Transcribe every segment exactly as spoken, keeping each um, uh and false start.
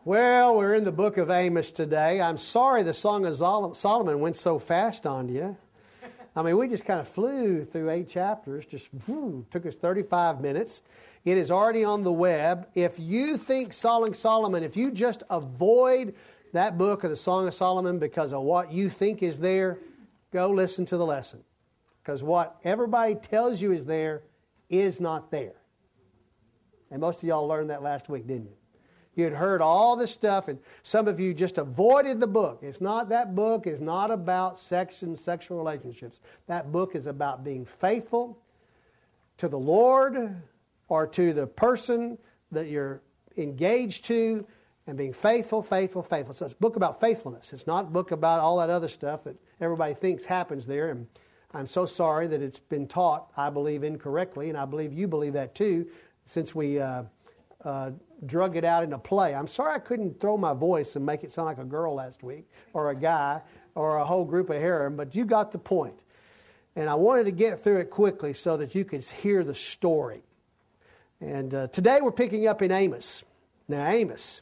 Well, we're in the book of Amos today. I'm sorry the Song of Solomon went so fast on you. I mean, we just kind of flew through eight chapters, just whew, took us thirty-five minutes. It is already on the web. If you think Song of Solomon, if you just avoid that book of the Song of Solomon because of what you think is there, go listen to the lesson. Because what everybody tells you is there is not there. And most of y'all learned that last week, didn't you? You had heard all this stuff, and some of you just avoided the book. It's not, that book is not about sex and sexual relationships. That book is about being faithful to the Lord or to the person that you're engaged to, and being faithful, faithful, faithful. So it's a book about faithfulness. It's not a book about all that other stuff that everybody thinks happens there. And I'm so sorry that it's been taught, I believe, incorrectly, and I believe you believe that too, since we uh, uh, drug it out in a play. I'm sorry I couldn't throw my voice and make it sound like a girl last week, or a guy, or a whole group of harem, but you got the point. And I wanted to get through it quickly so that you could hear the story. And uh, today we're picking up in Amos. Now Amos,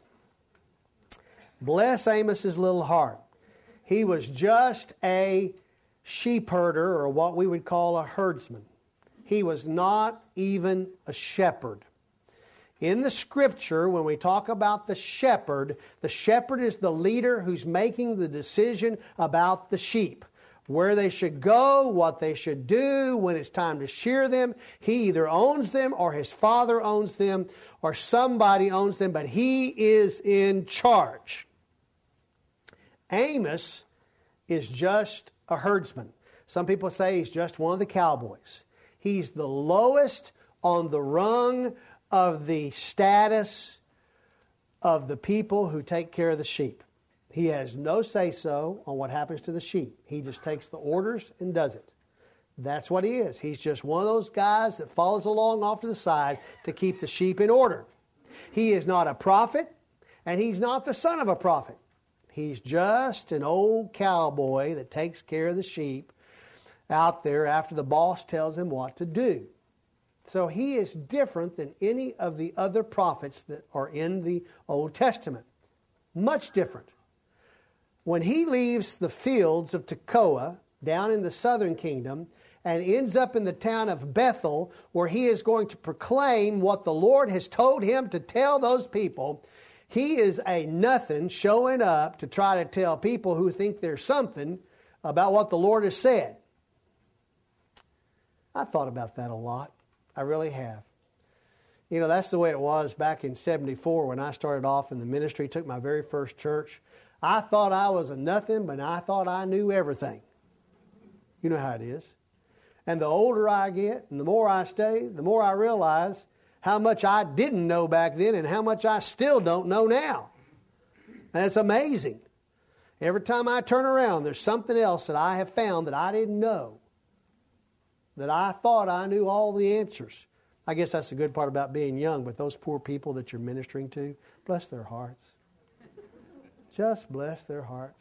bless Amos's little heart. He was just a sheep herder, or what we would call a herdsman. He was not even a shepherd. In the Scripture, when we talk about the shepherd, the shepherd is the leader who's making the decision about the sheep. Where they should go, what they should do, when it's time to shear them. He either owns them, or his father owns them, or somebody owns them, but he is in charge. Amos is just a herdsman. Some people say he's just one of the cowboys. He's the lowest on the rung of the status of the people who take care of the sheep. He has no say-so on what happens to the sheep. He just takes the orders and does it. That's what he is. He's just one of those guys that follows along off to the side to keep the sheep in order. He is not a prophet, and he's not the son of a prophet. He's just an old cowboy that takes care of the sheep out there after the boss tells him what to do. So he is different than any of the other prophets that are in the Old Testament. Much different. When he leaves the fields of Tekoa down in the southern kingdom and ends up in the town of Bethel, where he is going to proclaim what the Lord has told him to tell those people, he is a nothing showing up to try to tell people who think there's something about what the Lord has said. I thought about that a lot. I really have. You know, that's the way it was back in seventy-four when I started off in the ministry, took my very first church. I thought I was a nothing, but I thought I knew everything. You know how it is. And the older I get and the more I study, the more I realize how much I didn't know back then and how much I still don't know now. And it's amazing. Every time I turn around, there's something else that I have found that I didn't know, that I thought I knew all the answers. I guess that's the good part about being young, but those poor people that you're ministering to, bless their hearts. Just bless their hearts.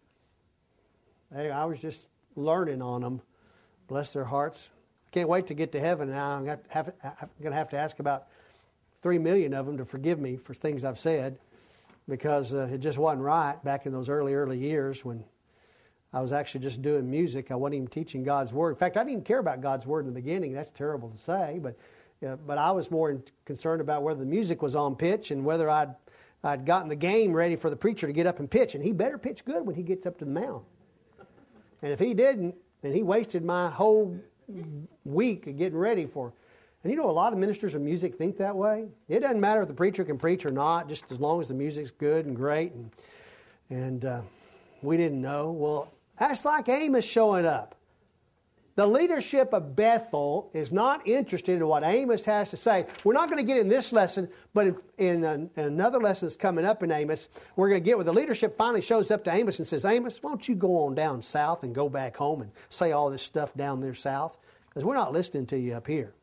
Hey, I was just learning on them. Bless their hearts. Can't wait to get to heaven now. I'm going to have to ask about three million of them to forgive me for things I've said, because uh, it just wasn't right back in those early, early years when I was actually just doing music. I wasn't even teaching God's Word. In fact, I didn't even care about God's Word in the beginning. That's terrible to say, but uh, but I was more in, concerned about whether the music was on pitch and whether I'd I'd gotten the game ready for the preacher to get up and pitch. And he better pitch good when he gets up to the mound. And if he didn't, then he wasted my whole week of getting ready for. And you know, a lot of ministers of music think that way. It doesn't matter if the preacher can preach or not, just as long as the music's good and great. And and uh, we didn't know. Well, that's like Amos showing up. The leadership of Bethel is not interested in what Amos has to say. We're not going to get in this lesson, but in, in, in another lesson that's coming up in Amos, we're going to get where the leadership finally shows up to Amos and says, Amos, why don't you go on down south and go back home and say all this stuff down there south? Because we're not listening to you up here.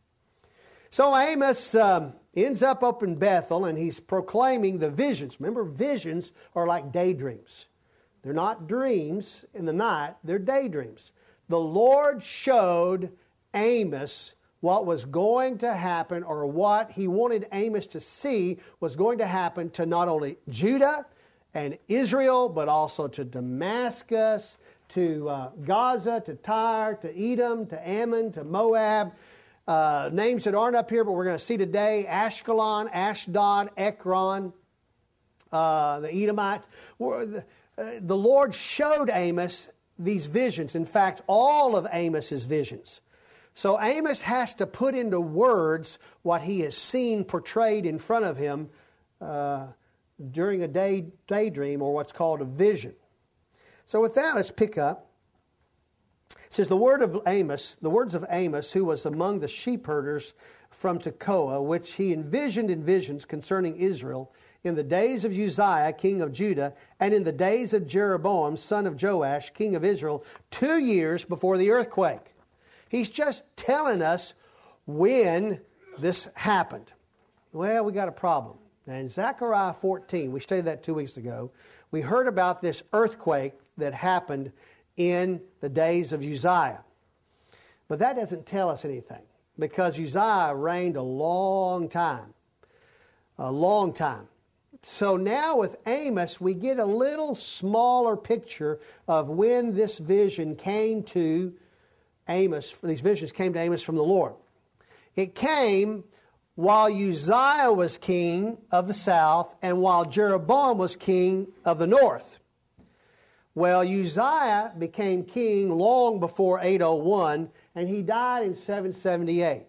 So Amos um, ends up up in Bethel, and he's proclaiming the visions. Remember, visions are like daydreams. They're not dreams in the night, they're daydreams. The Lord showed Amos what was going to happen, or what he wanted Amos to see was going to happen to not only Judah and Israel, but also to Damascus, to uh, Gaza, to Tyre, to Edom, to Ammon, to Moab. Uh, names that aren't up here, but we're going to see today: Ashkelon, Ashdod, Ekron, uh, the Edomites. The, uh, the Lord showed Amos these visions. In fact, all of Amos's visions. So Amos has to put into words what he has seen portrayed in front of him uh, during a day daydream, or what's called a vision. So with that, let's pick up. It says, the word of Amos, the words of Amos, who was among the sheepherders from Tekoa, which he envisioned in visions concerning Israel in the days of Uzziah, king of Judah, and in the days of Jeroboam, son of Joash, king of Israel, two years before the earthquake. He's just telling us when this happened. Well, we got a problem. Now in Zechariah fourteen, we studied that two weeks ago, we heard about this earthquake that happened in the days of Uzziah. But that doesn't tell us anything, because Uzziah reigned a long time. A long time. So now with Amos, we get a little smaller picture of when this vision came to Amos. These visions came to Amos from the Lord. It came while Uzziah was king of the south and while Jeroboam was king of the north. Well, Uzziah became king long before eight oh one, and he died in seven seventy-eight.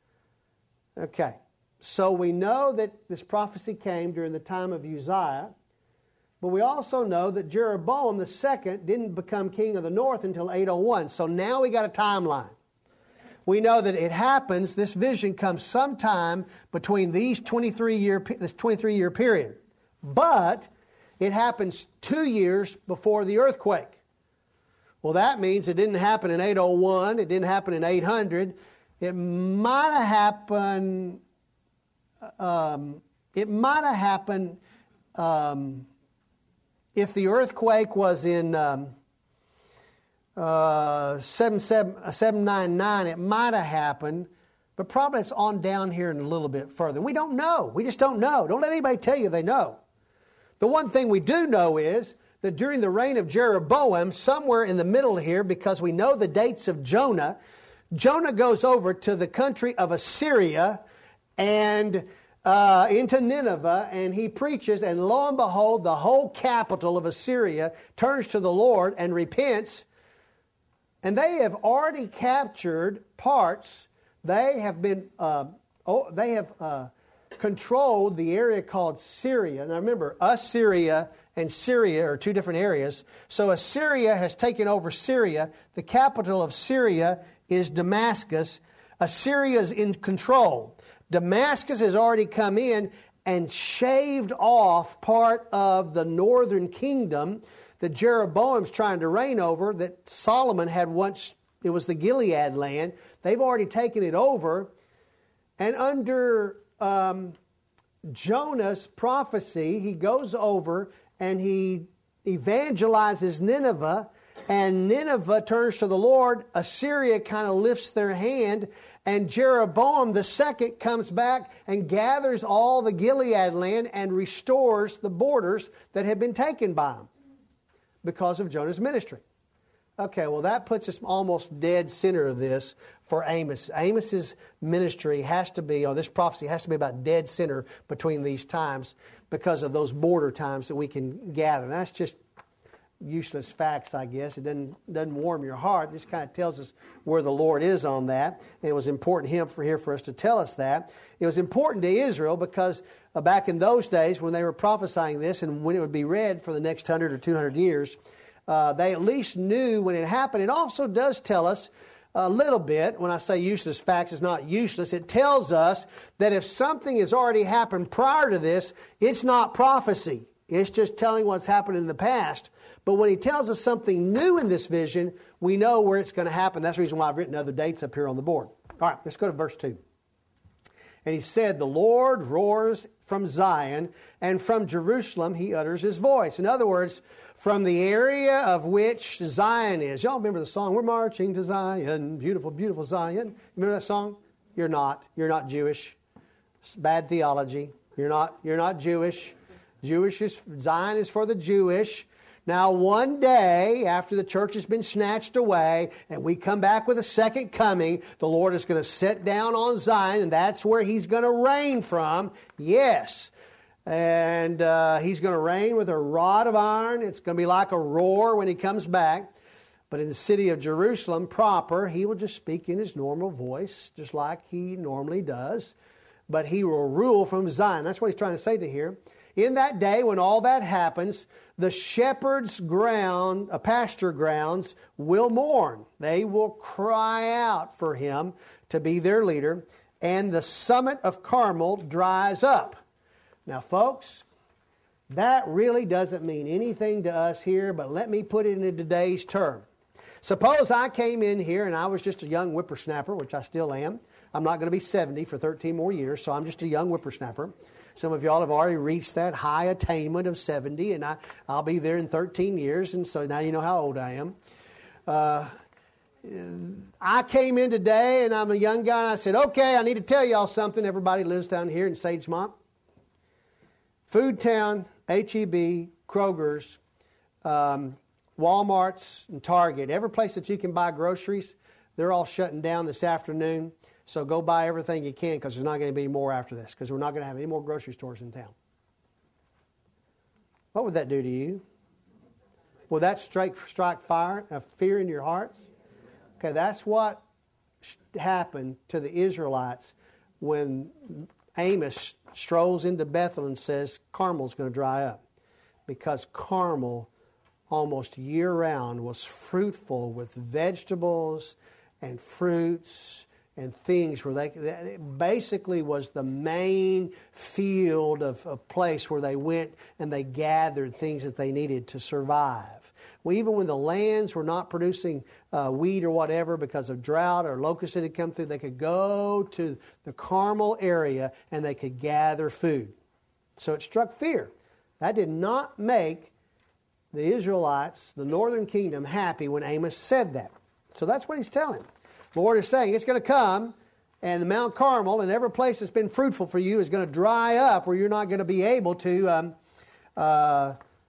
Okay, so we know that this prophecy came during the time of Uzziah, but we also know that Jeroboam the second didn't become king of the north until eight oh one. So now we got a timeline. We know that it happens, this vision comes sometime between these twenty-three year, this twenty-three year period. But it happens two years before the earthquake. Well, that means it didn't happen in eight oh one, it didn't happen in eight hundred. It might have happened, um, it might have happened um, if the earthquake was in um, uh, seven ninety-nine, it might have happened, but probably it's on down here and a little bit further. We don't know. We just don't know. Don't let anybody tell you they know. The one thing we do know is that during the reign of Jeroboam, somewhere in the middle here, because we know the dates of Jonah, Jonah goes over to the country of Assyria and uh, into Nineveh, and he preaches, and lo and behold, the whole capital of Assyria turns to the Lord and repents, and they have already captured parts. They have been, uh, oh, they have uh, controlled the area called Syria. Now remember, Assyria and Syria are two different areas. So Assyria has taken over Syria. The capital of Syria is Damascus. Assyria is in control. Damascus has already come in and shaved off part of the northern kingdom that Jeroboam's trying to reign over, that Solomon had once, it was the Gilead land. They've already taken it over. And under um, Jonah's prophecy, he goes over and he evangelizes Nineveh, and Nineveh turns to the Lord. Assyria kind of lifts their hand, and Jeroboam the second comes back and gathers all the Gilead land and restores the borders that had been taken by him because of Jonah's ministry. Okay, well that puts us almost dead center of this for Amos. Amos's ministry has to be, or this prophecy has to be about dead center between these times because of those border times that we can gather. And that's just useless facts, I guess. It doesn't, doesn't warm your heart. It just kind of tells us where the Lord is on that. And it was important him for here for us to tell us that. It was important to Israel because uh, back in those days when they were prophesying this and when it would be read for the next hundred or two hundred years, Uh, they at least knew when it happened. It also does tell us a little bit, when I say useless facts, it's not useless. It tells us that if something has already happened prior to this, it's not prophecy. It's just telling what's happened in the past. But when he tells us something new in this vision, we know where it's going to happen. That's the reason why I've written other dates up here on the board. All right, let's go to verse two. And he said, "The Lord roars from Zion, and from Jerusalem he utters his voice." In other words, from the area of which Zion is. Y'all remember the song, "We're marching to Zion, beautiful, beautiful Zion"? Remember that song? You're not. You're not Jewish. It's bad theology. You're not, you're not Jewish. Jewish is, Zion is for the Jewish. Now, one day, after the church has been snatched away, and we come back with a second coming, the Lord is going to sit down on Zion, and that's where He's going to reign from. Yes. And uh, He's going to reign with a rod of iron. It's going to be like a roar when He comes back. But in the city of Jerusalem proper, He will just speak in His normal voice, just like He normally does. But He will rule from Zion. That's what He's trying to say to here. In that day, when all that happens, the shepherd's ground, uh, pasture grounds, will mourn. They will cry out for Him to be their leader. And the summit of Carmel dries up. Now, folks, that really doesn't mean anything to us here, but let me put it in today's term. Suppose I came in here and I was just a young whippersnapper, which I still am. I'm not going to be seventy for thirteen more years, so I'm just a young whippersnapper. Some of y'all have already reached that high attainment of seventy, and I, I'll be there in thirteen years, and so now you know how old I am. Uh, I came in today, and I'm a young guy, and I said, okay, I need to tell y'all something. Everybody lives down here in Sagemont. Food Town, H E B, Kroger's, um, Walmart's, and Target, every place that you can buy groceries, they're all shutting down this afternoon. So go buy everything you can, because there's not going to be any more after this, because we're not going to have any more grocery stores in town. What would that do to you? Will that strike, strike fire, a fear in your hearts? Okay, that's what happened to the Israelites when Amos strolls into Bethel and says Carmel's going to dry up. Because Carmel, almost year-round, was fruitful with vegetables and fruits and things where they, it basically was the main field of a place where they went and they gathered things that they needed to survive. Well, even when the lands were not producing uh, wheat or whatever because of drought or locusts that had come through, they could go to the Carmel area and they could gather food. So it struck fear. That did not make the Israelites, the northern kingdom, happy when Amos said that. So that's what he's telling them. The Lord is saying it's going to come, and the Mount Carmel and every place that's been fruitful for you is going to dry up where you're not going to be able to um, uh,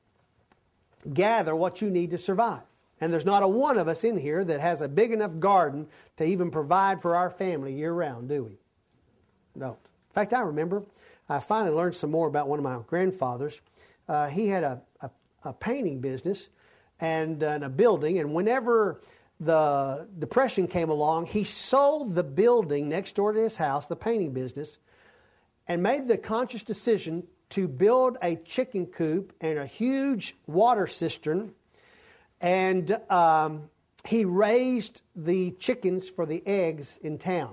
gather what you need to survive. And there's not a one of us in here that has a big enough garden to even provide for our family year-round, do we? No. In fact, I remember I finally learned some more about one of my grandfathers. Uh, he had a, a, a painting business and, uh, and a building, and whenever the Depression came along, he sold the building next door to his house, the painting business, and made the conscious decision to build a chicken coop and a huge water cistern. And um, he raised the chickens for the eggs in town.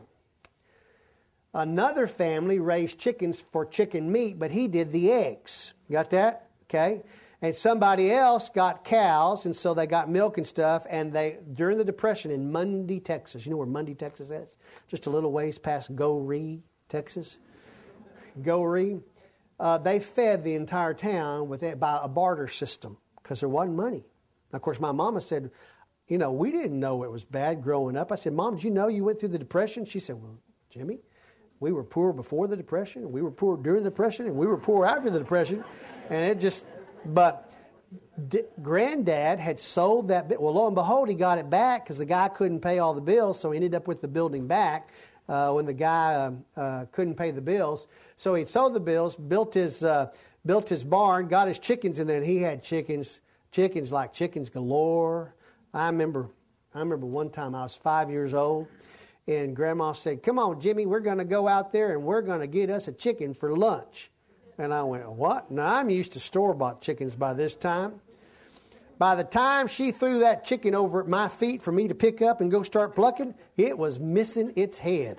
Another family raised chickens for chicken meat, but he did the eggs. Got that? Okay. And somebody else got cows, and so they got milk and stuff. And they, during the Depression in Mundy, Texas, you know where Mundy, Texas is? Just a little ways past Goree, Texas. Goree. Uh, they fed the entire town with it by a barter system because there wasn't money. Of course, my mama said, you know, we didn't know it was bad growing up. I said, Mom, did you know you went through the Depression? She said, well, Jimmy, we were poor before the Depression, and we were poor during the Depression, and we were poor after the Depression. And it just... But D- Granddad had sold that. Bi- well, lo and behold, he got it back because the guy couldn't pay all the bills, so he ended up with the building back uh, when the guy uh, uh, couldn't pay the bills. So he sold the bills, built his uh, built his barn, got his chickens in there, and he had chickens, chickens like chickens galore. I remember, I remember one time I was five years old, and Grandma said, "Come on, Jimmy, we're going to go out there and we're going to get us a chicken for lunch." And I went, what? Now, I'm used to store-bought chickens by this time. By the time she threw that chicken over at my feet for me to pick up and go start plucking, it was missing its head.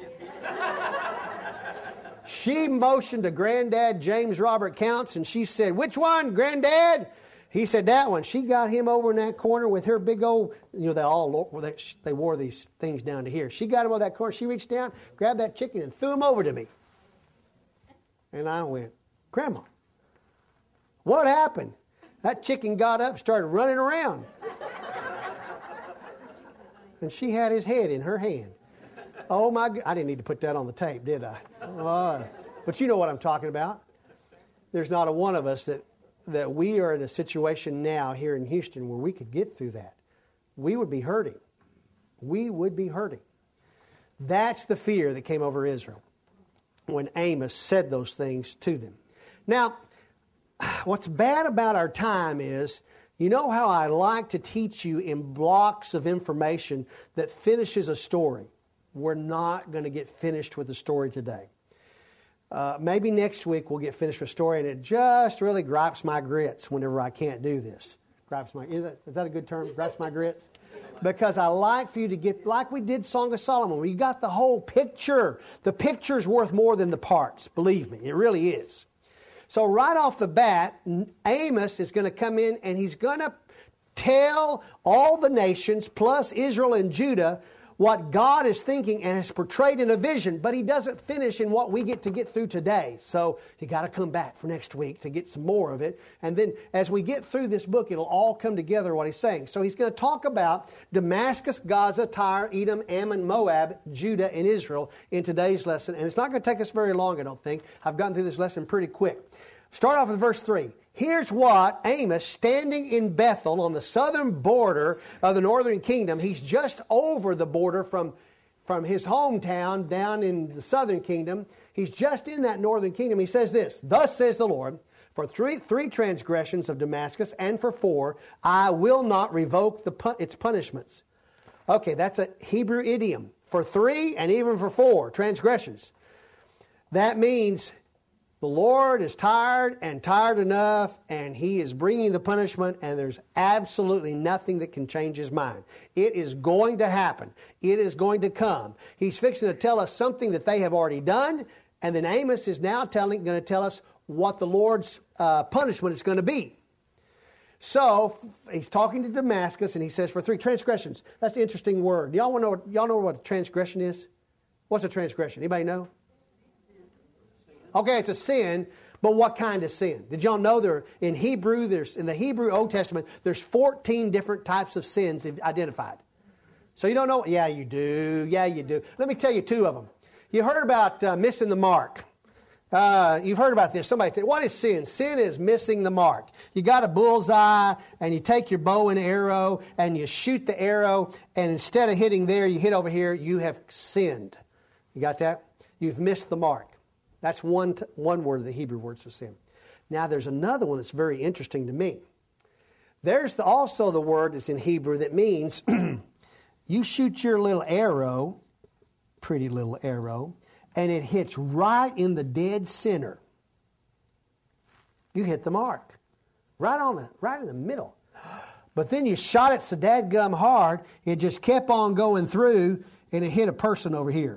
She motioned to Granddad James Robert Counts, and she said, which one, Granddad? He said, that one. She got him over in that corner with her big old, you know, they all they, they wore these things down to here. She got him over that corner. She reached down, grabbed that chicken, and threw him over to me. And I went, Grandma, what happened? That chicken got up, started running around. And she had his head in her hand. Oh, my God. I didn't need to put that on the tape, did I? Uh, but you know what I'm talking about. There's not a one of us that, that we are in a situation now here in Houston where we could get through that. We would be hurting. We would be hurting. That's the fear that came over Israel when Amos said those things to them. Now, what's bad about our time is, you know how I like to teach you in blocks of information that finishes a story. We're not going to get finished with the story today. Uh, maybe next week we'll get finished with the story, and it just really gripes my grits whenever I can't do this. Gripes my, is that, is that a good term? Gripes my grits? Because I like for you to get, like we did Song of Solomon, where you got the whole picture. The picture's worth more than the parts. Believe me, it really is. So right off the bat, Amos is going to come in and he's going to tell all the nations, plus Israel and Judah, what God is thinking and has portrayed in a vision, but he doesn't finish in what we get to get through today. So you got to come back for next week to get some more of it. And then as we get through this book, it'll all come together what he's saying. So he's going to talk about Damascus, Gaza, Tyre, Edom, Ammon, Moab, Judah, and Israel in today's lesson. And it's not going to take us very long, I don't think. I've gotten through this lesson pretty quick. Start off with verse three. Here's what Amos, standing in Bethel on the southern border of the northern kingdom, he's just over the border from, from his hometown down in the southern kingdom. He's just in that northern kingdom. He says this, "Thus says the Lord, for three, three transgressions of Damascus and for four, I will not revoke the, its punishments." Okay, that's a Hebrew idiom. For three and even for four transgressions. That means the Lord is tired and tired enough, and He is bringing the punishment, and there's absolutely nothing that can change His mind. It is going to happen. It is going to come. He's fixing to tell us something that they have already done, and then Amos is now telling, going to tell us what the Lord's uh, punishment is going to be. So he's talking to Damascus, and he says, "For three transgressions." That's an interesting word. Y'all want to know? Y'all know what a transgression is? What's a transgression? Anybody know? Okay, it's a sin, but what kind of sin? Did y'all know there in Hebrew, there's in the Hebrew Old Testament, there's fourteen different types of sins identified. So you don't know? Yeah, you do. Yeah, you do. Let me tell you two of them. You heard about uh, missing the mark. Uh, you've heard about this. Somebody said, what is sin? Sin is missing the mark. You got a bullseye, and you take your bow and arrow, and you shoot the arrow, and instead of hitting there, you hit over here, you have sinned. You got that? You've missed the mark. That's one, t- one word of the Hebrew words for sin. Now, there's another one that's very interesting to me. There's the, also the word that's in Hebrew that means you shoot your little arrow, pretty little arrow, and it hits right in the dead center. You hit the mark. Right on the, right in the middle. But then you shot it so dadgum hard, it just kept on going through, and it hit a person over here.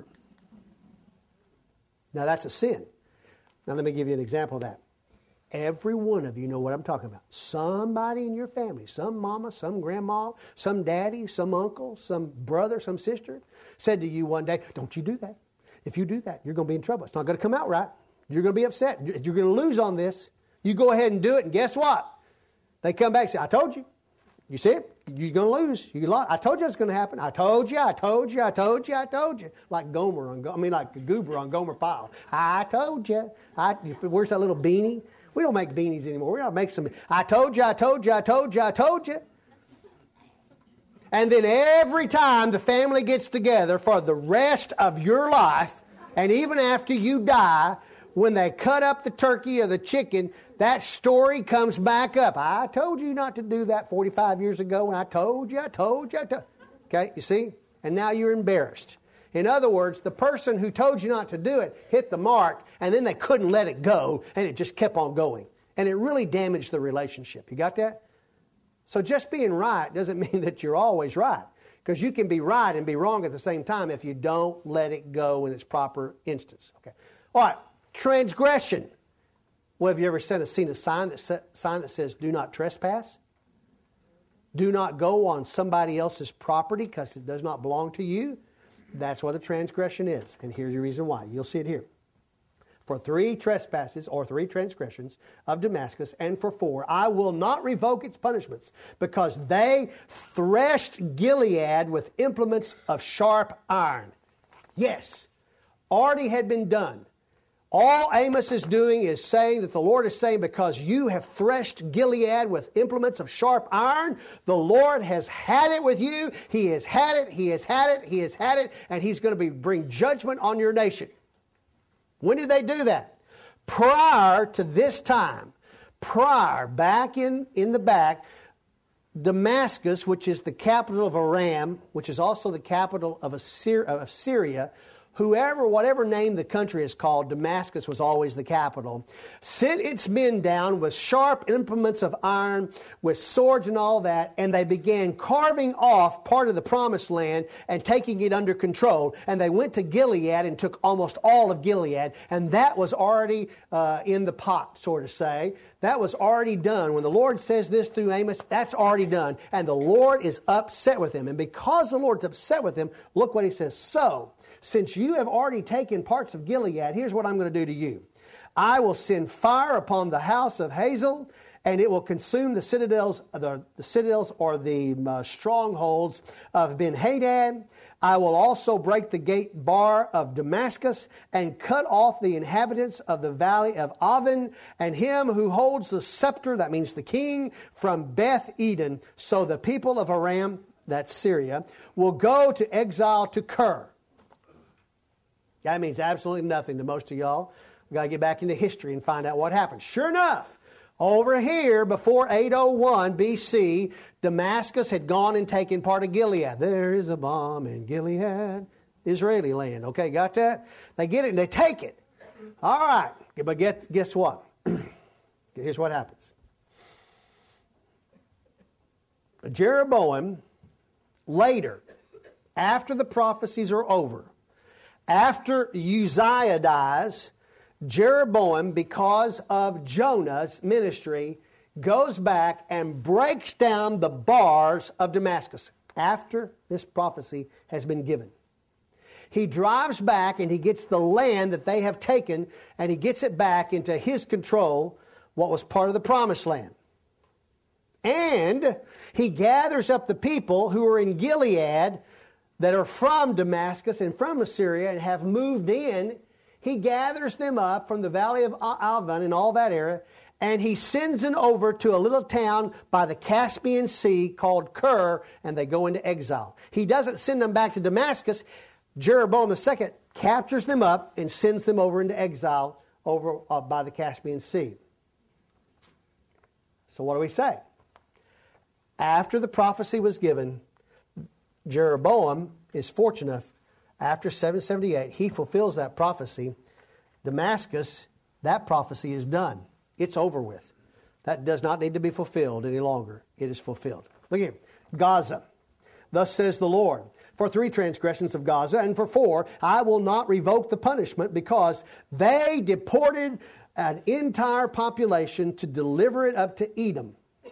Now, that's a sin. Now, let me give you an example of that. Every one of you know what I'm talking about. Somebody in your family, some mama, some grandma, some daddy, some uncle, some brother, some sister, said to you one day, "Don't you do that. If you do that, you're going to be in trouble. It's not going to come out right. You're going to be upset. You're going to lose on this. You go ahead and do it, and guess what? They come back and say, I told you. You see it? You're going to lose. You lost. I told you it's going to happen. I told you, I told you, I told you, I told you. Like Gomer on, I mean like Goober on Gomer Pyle. I told you. I, where's that little beanie? We don't make beanies anymore. We don't make some. I told you, I told you, I told you, I told you. And then every time the family gets together for the rest of your life, and even after you die, when they cut up the turkey or the chicken, that story comes back up. I told you not to do that forty-five years ago, and I told you, I told you, I told you. Okay, you see? And now you're embarrassed. In other words, the person who told you not to do it hit the mark, and then they couldn't let it go, and it just kept on going. And it really damaged the relationship. You got that? So just being right doesn't mean that you're always right, because you can be right and be wrong at the same time if you don't let it go in its proper instance. Okay. All right. Transgression. Well, have you ever seen a, seen a sign that, sa- sign that says, do not trespass? Do not go on somebody else's property because it does not belong to you. That's what a transgression is. And here's the reason why. You'll see it here. For three trespasses or three transgressions of Damascus, and for four, I will not revoke its punishments, because they threshed Gilead with implements of sharp iron. Yes, already had been done. All Amos is doing is saying that the Lord is saying, because you have threshed Gilead with implements of sharp iron, the Lord has had it with you. He has had it, He has had it, He has had it, and He's going to be, bring judgment on your nation. When did they do that? Prior to this time, prior, back in, in the back, Damascus, which is the capital of Aram, which is also the capital of, Assyria, of Syria, whoever, whatever name the country is called, Damascus was always the capital, sent its men down with sharp implements of iron, with swords and all that, and they began carving off part of the promised land and taking it under control. And they went to Gilead and took almost all of Gilead, and that was already uh, in the pot, so to say. That was already done. When the Lord says this through Amos, that's already done. And the Lord is upset with him. And because the Lord's upset with him, look what he says. So, since you have already taken parts of Gilead, here's what I'm going to do to you. I will send fire upon the house of Hazael, and it will consume the citadels, the, the citadels or the uh, strongholds of Ben-Hadad. I will also break the gate bar of Damascus and cut off the inhabitants of the valley of Aven, and him who holds the scepter, that means the king, from Beth Eden. So the people of Aram, that's Syria, will go to exile to Kir. That means absolutely nothing to most of y'all. We've got to get back into history and find out what happened. Sure enough, over here, before eight oh one B C, Damascus had gone and taken part of Gilead. There is a bomb in Gilead, Israeli land. Okay, got that? They get it and they take it. All right, but get, guess what? Here's what happens. Jeroboam, later, after the prophecies are over, after Uzziah dies, Jeroboam, because of Jonah's ministry, goes back and breaks down the bars of Damascus after this prophecy has been given. He drives back and he gets the land that they have taken, and he gets it back into his control, what was part of the promised land. And he gathers up the people who are in Gilead that are from Damascus and from Assyria and have moved in. He gathers them up from the valley of Aven and all that area, and he sends them over to a little town by the Caspian Sea called Kir, and they go into exile. He doesn't send them back to Damascus. Jeroboam the Second captures them up and sends them over into exile over uh, by the Caspian Sea. So what do we say? After the prophecy was given, Jeroboam is fortunate enough, after seven seventy-eight, he fulfills that prophecy. Damascus, that prophecy is done. It's over with. That does not need to be fulfilled any longer. It is fulfilled. Look here. Gaza. Thus says the Lord, for three transgressions of Gaza, and for four, I will not revoke the punishment, because they deported an entire population to deliver it up to Edom.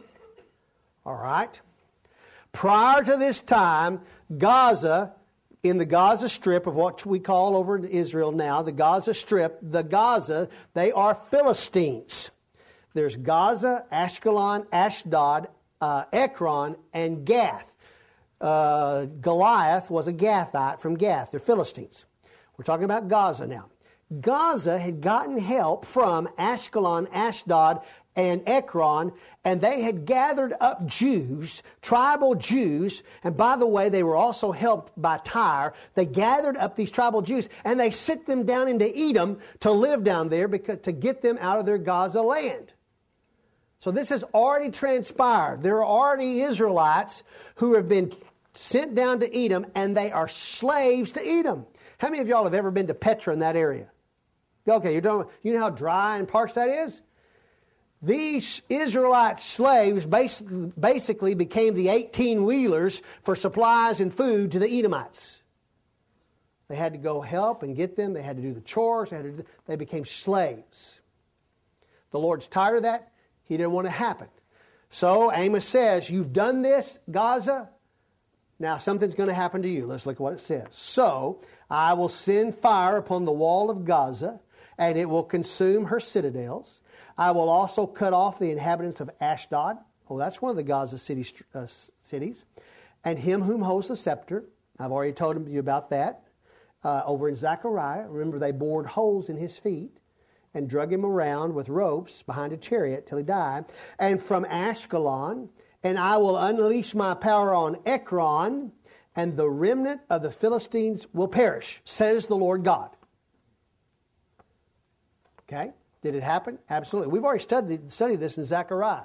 All right? Prior to this time, Gaza, in the Gaza Strip of what we call over in Israel now, the Gaza Strip, the Gaza, they are Philistines. There's Gaza, Ashkelon, Ashdod, uh, Ekron, and Gath. Uh, Goliath was a Gathite from Gath. They're Philistines. We're talking about Gaza now. Gaza had gotten help from Ashkelon, Ashdod, and Ekron, and they had gathered up Jews, tribal Jews, and by the way, they were also helped by Tyre. They gathered up these tribal Jews, and they sent them down into Edom to live down there because, to get them out of their Gaza land. So this has already transpired. There are already Israelites who have been sent down to Edom, and they are slaves to Edom. How many of y'all have ever been to Petra in that area? Okay, you don't, you know how dry and parched that is? These Israelite slaves basically, basically became the eighteen-wheelers for supplies and food to the Edomites. They had to go help and get them. They had to do the chores. They, had to do, they became slaves. The Lord's tired of that. He didn't want it to happen. So Amos says, you've done this, Gaza. Now something's going to happen to you. Let's look at what it says. So I will send fire upon the wall of Gaza, and it will consume her citadels. I will also cut off the inhabitants of Ashdod. Oh, that's one of the Gaza city, uh, cities. And him whom holds the scepter. I've already told you about that. uh, over in Zechariah. Remember, they bored holes in his feet and drug him around with ropes behind a chariot till he died. And from Ashkelon, and I will unleash my power on Ekron, and the remnant of the Philistines will perish, says the Lord God. Okay? Did it happen? Absolutely. We've already studied, studied this in Zechariah.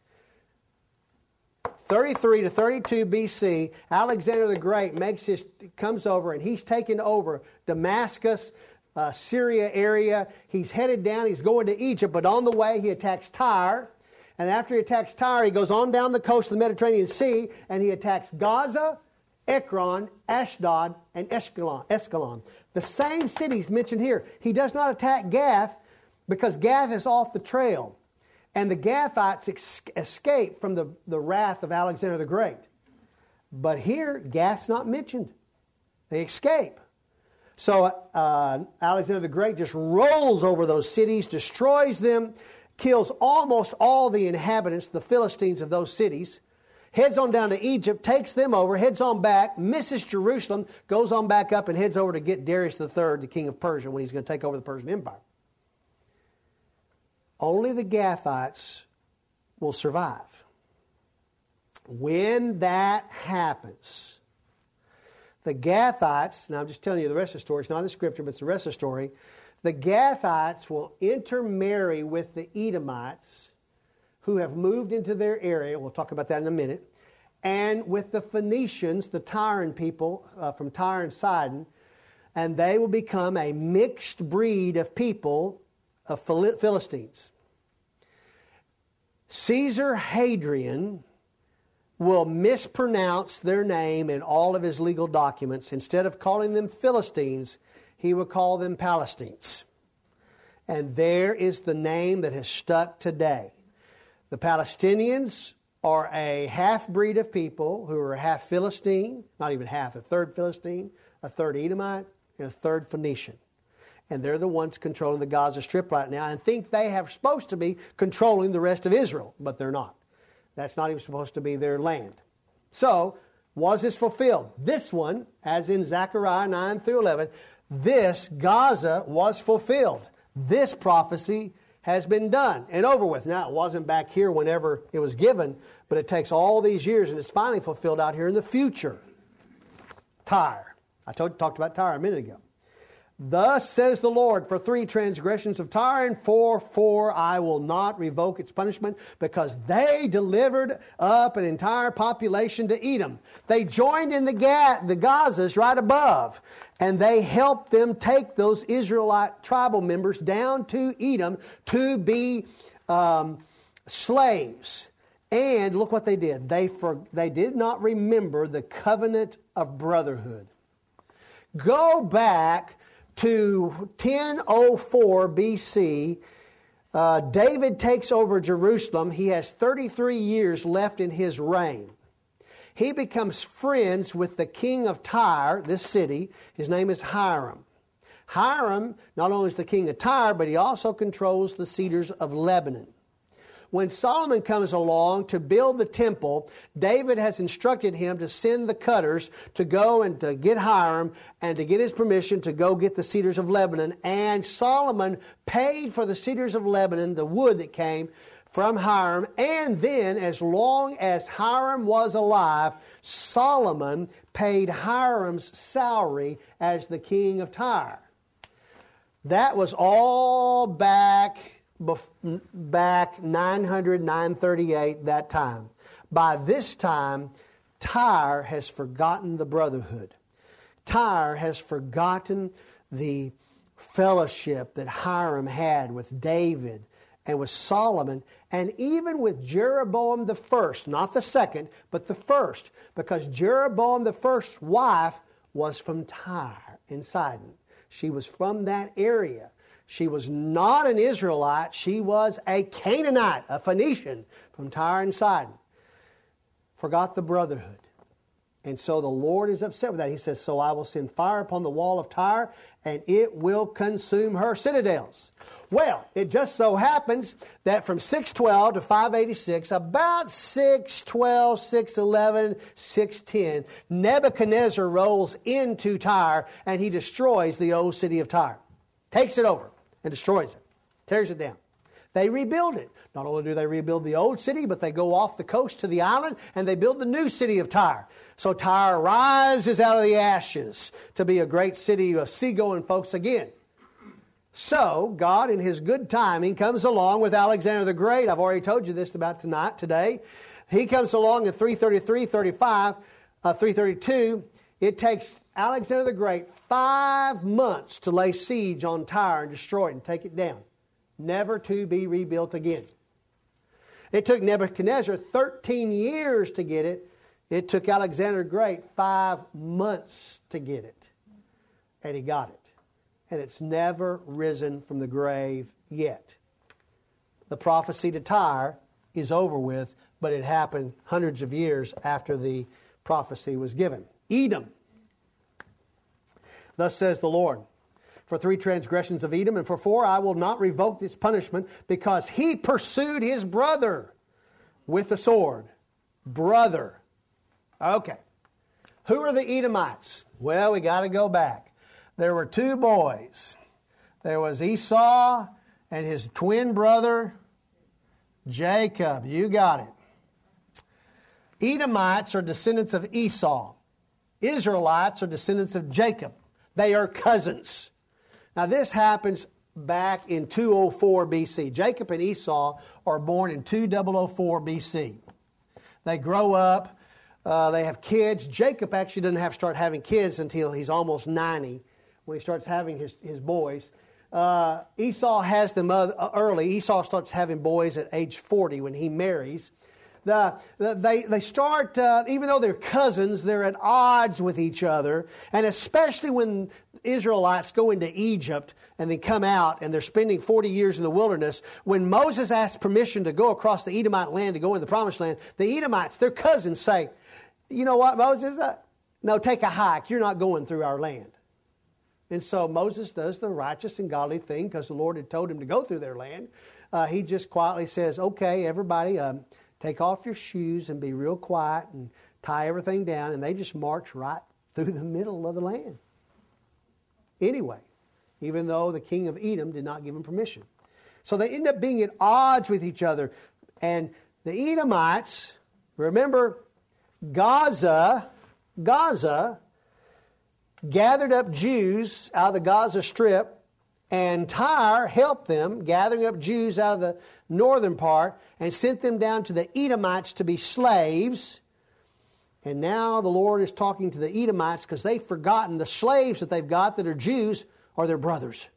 thirty-three to thirty-two B C, Alexander the Great makes his, comes over and he's taken over Damascus, uh, Syria area. He's headed down, he's going to Egypt, but on the way he attacks Tyre. And after he attacks Tyre, he goes on down the coast of the Mediterranean Sea and he attacks Gaza, Ekron, Ashdod, and Ashkelon. Ashkelon. The same cities mentioned here. He does not attack Gath because Gath is off the trail. And the Gathites ex- escape from the, the wrath of Alexander the Great. But here, Gath's not mentioned. They escape. So uh, Alexander the Great just rolls over those cities, destroys them, kills almost all the inhabitants, the Philistines of those cities, heads on down to Egypt, takes them over, heads on back, misses Jerusalem, goes on back up and heads over to get Darius the third, the king of Persia, when he's going to take over the Persian Empire. Only the Gathites will survive. When that happens, the Gathites, now I'm just telling you the rest of the story, it's not in the scripture, but it's the rest of the story. The Gathites will intermarry with the Edomites who have moved into their area. We'll talk about that in a minute. And with the Phoenicians, the Tyrian people uh, from Tyre and Sidon. And they will become a mixed breed of people of Philistines. Caesar Hadrian will mispronounce their name in all of his legal documents. Instead of calling them Philistines, he will call them Palestines. And there is the name that has stuck today. The Palestinians are a half-breed of people who are half Philistine, not even half, a third Philistine, a third Edomite, and a third Phoenician. And they're the ones controlling the Gaza Strip right now and think they are supposed to be controlling the rest of Israel, but they're not. That's not even supposed to be their land. So, was this fulfilled? This one, as in Zechariah nine through eleven, this Gaza was fulfilled. This prophecy has been done and over with. Now, it wasn't back here whenever it was given, but it takes all these years and it's finally fulfilled out here in the future. Tyre. I told, talked about Tyre a minute ago. Thus says the Lord, for three transgressions of Tyre and for four I will not revoke its punishment, because they delivered up an entire population to Edom. They joined in the, Ga- the Gazas right above, and they helped them take those Israelite tribal members down to Edom to be um, slaves. And look what they did. They, for, they did not remember the covenant of brotherhood. Go back to ten oh four B C, uh, David takes over Jerusalem. He has thirty-three years left in his reign. He becomes friends with the king of Tyre, this city. His name is Hiram. Hiram not only is the king of Tyre, but he also controls the cedars of Lebanon. When Solomon comes along to build the temple, David has instructed him to send the cutters to go and to get Hiram and to get his permission to go get the cedars of Lebanon. And Solomon paid for the cedars of Lebanon, the wood that came from Hiram. And then, as long as Hiram was alive, Solomon paid Hiram's salary as the king of Tyre. That was all back... back nine hundred, nine thirty-eight, that time. By this time, Tyre has forgotten the brotherhood. Tyre has forgotten the fellowship that Hiram had with David and with Solomon, and even with Jeroboam the first, not the second, but the first, because Jeroboam the first's wife was from Tyre in Sidon. She was from that area. She was not an Israelite. She was a Canaanite, a Phoenician from Tyre and Sidon. Forgot the brotherhood. And so the Lord is upset with that. He says, so I will send fire upon the wall of Tyre, and it will consume her citadels. Well, it just so happens that from six twelve to five eighty-six, about six twelve, six eleven, six ten, Nebuchadnezzar rolls into Tyre and he destroys the old city of Tyre. Takes it over and destroys it. Tears it down. They rebuild it. Not only do they rebuild the old city, but they go off the coast to the island and they build the new city of Tyre. So Tyre rises out of the ashes to be a great city of seagoing folks again. So God, in His good timing, comes along with Alexander the Great. I've already told you this about tonight, today. He comes along in three thirty-three, thirty-five, uh, three thirty-two. It takes Alexander the Great five months to lay siege on Tyre and destroy it and take it down, never to be rebuilt again. It took Nebuchadnezzar thirteen years to get it. It took Alexander the Great five months to get it. And he got it. And it's never risen from the grave yet. The prophecy to Tyre is over with, but it happened hundreds of years after the prophecy was given. Edom. Thus says the Lord, for three transgressions of Edom, and for four I will not revoke its punishment, because he pursued his brother with the sword. Brother. Okay. Who are the Edomites? Well, we got to go back. There were two boys. There was Esau and his twin brother, Jacob. You got it. Edomites are descendants of Esau. Israelites are descendants of Jacob. They are cousins. Now this happens back in two oh four B C. Jacob and Esau are born in two thousand four B C. They grow up. Uh, they have kids. Jacob actually doesn't have to start having kids until he's almost ninety when he starts having his, his boys. Uh, Esau has them early. Esau starts having boys at age forty when he marries. The, the, they, they start, uh, even though they're cousins, they're at odds with each other. And especially when Israelites go into Egypt and they come out and they're spending forty years in the wilderness, when Moses asks permission to go across the Edomite land to go into the promised land, the Edomites, their cousins, say, you know what, Moses? Uh, no, take a hike. You're not going through our land. And so Moses does the righteous and godly thing because the Lord had told him to go through their land. Uh, he just quietly says, okay, everybody, um, take off your shoes and be real quiet and tie everything down. And they just march right through the middle of the land. Anyway, even though the king of Edom did not give him permission. So they end up being at odds with each other. And the Edomites, remember, Gaza, Gaza gathered up Jews out of the Gaza Strip, and Tyre helped them, gathering up Jews out of the northern part, and sent them down to the Edomites to be slaves. And now the Lord is talking to the Edomites because they've forgotten the slaves that they've got that are Jews are their brothers.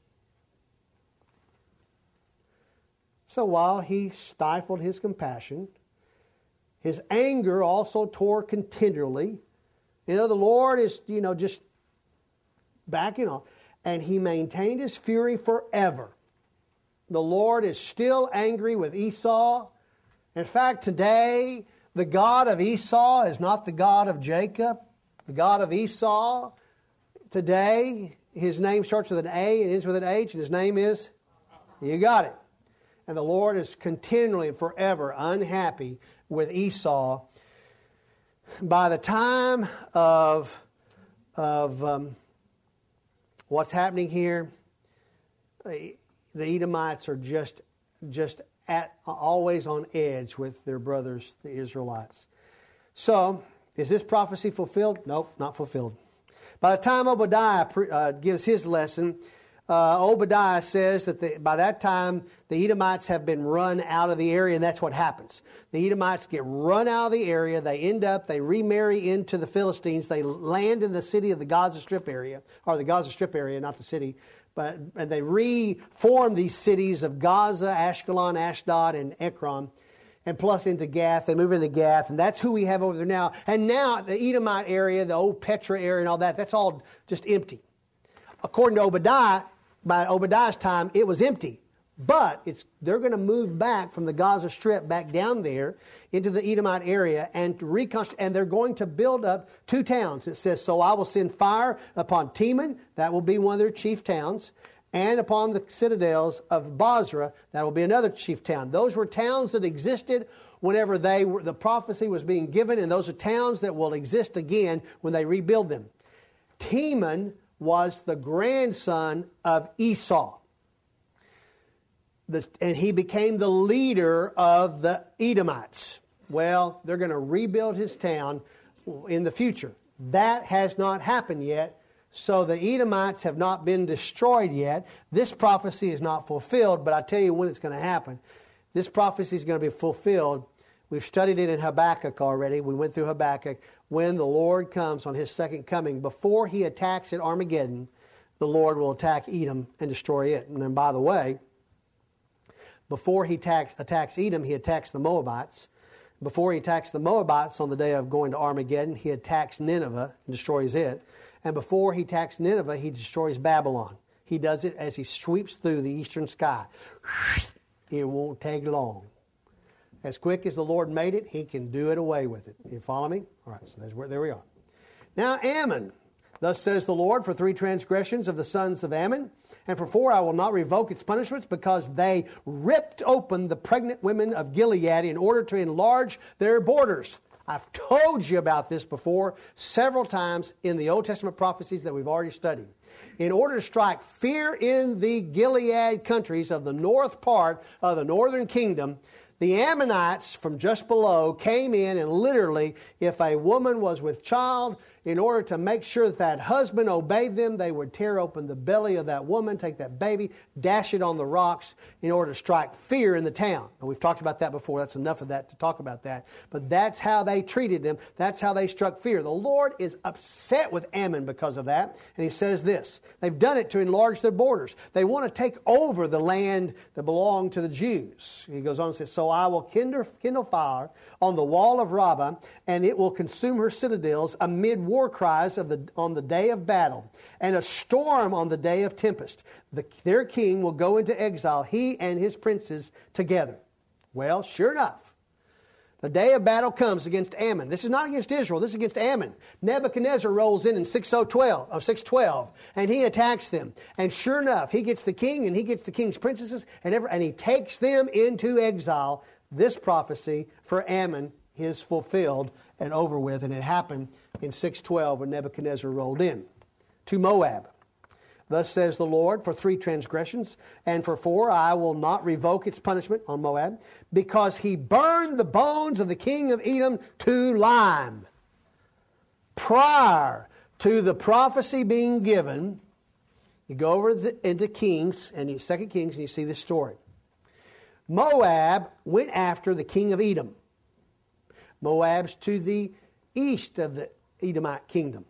So while he stifled his compassion, his anger also tore continually. You know, the Lord is, you know, just backing off. And he maintained his fury forever. The Lord is still angry with Esau. In fact, today, the God of Esau is not the God of Jacob. The God of Esau, today, his name starts with an A and ends with an H, and his name is? You got it. And the Lord is continually and forever unhappy with Esau. By the time of, of um, what's happening here, the Edomites are just, just at always on edge with their brothers, the Israelites. So, is this prophecy fulfilled? Nope, not fulfilled. By the time Obadiah uh, gives his lesson, uh, Obadiah says that the, by that time the Edomites have been run out of the area, and that's what happens. The Edomites get run out of the area. They end up, they remarry into the Philistines. They land in the city of the Gaza Strip area, or the Gaza Strip area, not the city. But and they reform these cities of Gaza, Ashkelon, Ashdod, and Ekron, and plus into Gath. They move into Gath, and that's who we have over there now. And now the Edomite area, the old Petra area and all that, that's all just empty. According to Obadiah, by Obadiah's time, it was empty. But it's they're going to move back from the Gaza Strip back down there into the Edomite area and reconstruct, and they're going to build up two towns. It says, so I will send fire upon Teman, that will be one of their chief towns, and upon the citadels of Bozrah. That will be another chief town. Those were towns that existed whenever they were, the prophecy was being given, and those are towns that will exist again when they rebuild them. Teman was the grandson of Esau. The, and he became the leader of the Edomites. Well, they're going to rebuild his town in the future. That has not happened yet, so the Edomites have not been destroyed yet. This prophecy is not fulfilled, but I tell you when it's going to happen. This prophecy is going to be fulfilled. We've studied it in Habakkuk already. We went through Habakkuk. When the Lord comes on His second coming, before He attacks at Armageddon, the Lord will attack Edom and destroy it. And then, by the way, before He attacks, attacks Edom, He attacks the Moabites. Before He attacks the Moabites on the day of going to Armageddon, He attacks Nineveh and destroys it. And before He attacks Nineveh, He destroys Babylon. He does it as He sweeps through the eastern sky. It won't take long. As quick as the Lord made it, He can do it away with it. You follow me? All right, so there's where, there we are. Now Ammon. Thus says the Lord, for three transgressions of the sons of Ammon, and for four I will not revoke its punishments, because they ripped open the pregnant women of Gilead in order to enlarge their borders. I've told you about this before several times in the Old Testament prophecies that we've already studied. In order to strike fear in the Gilead countries of the north part of the northern kingdom, the Ammonites from just below came in, and literally, if a woman was with child, in order to make sure that that husband obeyed them, they would tear open the belly of that woman, take that baby, dash it on the rocks in order to strike fear in the town. And we've talked about that before. That's enough of that to talk about that. But that's how they treated them. That's how they struck fear. The Lord is upset with Ammon because of that. And He says this. They've done it to enlarge their borders. They want to take over the land that belonged to the Jews. He goes on and says, so I will kindle, kindle fire on the wall of Rabbah, and it will consume her citadels amid war cries of the, on the day of battle, and a storm on the day of tempest. The, their king will go into exile, he and his princes together. Well, sure enough, the day of battle comes against Ammon. This is not against Israel. This is against Ammon. Nebuchadnezzar rolls in in six twelve, and he attacks them. And sure enough, he gets the king, and he gets the king's princesses, and, every, and he takes them into exile. This prophecy for Ammon is fulfilled and over with, and it happened in six twelve when Nebuchadnezzar rolled in. To Moab. Thus says the Lord, for three transgressions, and for four I will not revoke its punishment on Moab, because he burned the bones of the king of Edom to lime. Prior to the prophecy being given, you go over the, into Kings, and you, Second Kings, and you see this story. Moab went after the king of Edom. Moab's to the east of the Edomite kingdom.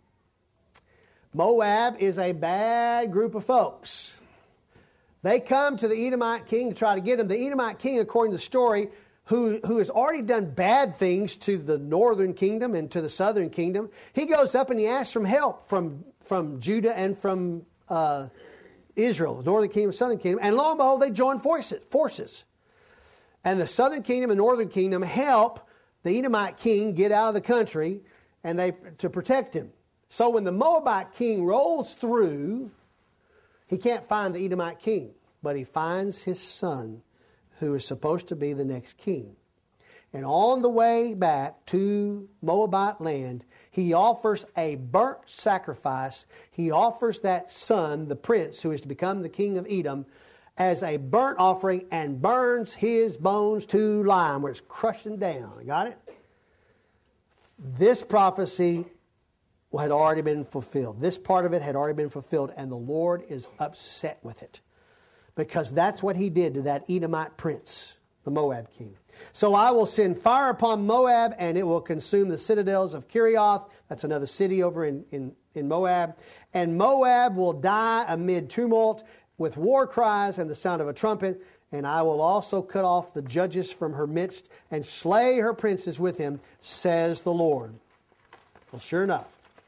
Moab is a bad group of folks. They come to the Edomite king to try to get him. The Edomite king, according to the story, who, who has already done bad things to the northern kingdom and to the southern kingdom, he goes up and he asks for help from, from Judah and from uh, Israel, the northern kingdom, southern kingdom, and lo and behold, they join forces. forces. And the southern kingdom and northern kingdom help the Edomite king get out of the country and they to protect him. So when the Moabite king rolls through, he can't find the Edomite king, but he finds his son, who is supposed to be the next king. And on the way back to Moabite land, he offers a burnt sacrifice. He offers that son, the prince, who is to become the king of Edom, as a burnt offering, and burns his bones to lime, where it's crushing down. Got it? This prophecy had already been fulfilled. This part of it had already been fulfilled, and the Lord is upset with it, because that's what he did to that Edomite prince, the Moab king. So I will send fire upon Moab, and it will consume the citadels of Kerioth. That's another city over in, in, in Moab. And Moab will die amid tumult with war cries and the sound of a trumpet. And I will also cut off the judges from her midst and slay her princes with him, says the Lord. Well, sure enough,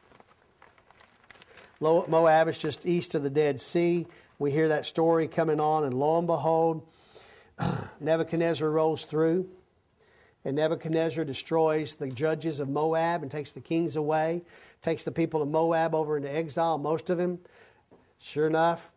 Moab is just east of the Dead Sea. We hear that story coming on, and lo and behold, Nebuchadnezzar rolls through, and Nebuchadnezzar destroys the judges of Moab and takes the kings away, takes the people of Moab over into exile, most of them. Sure enough,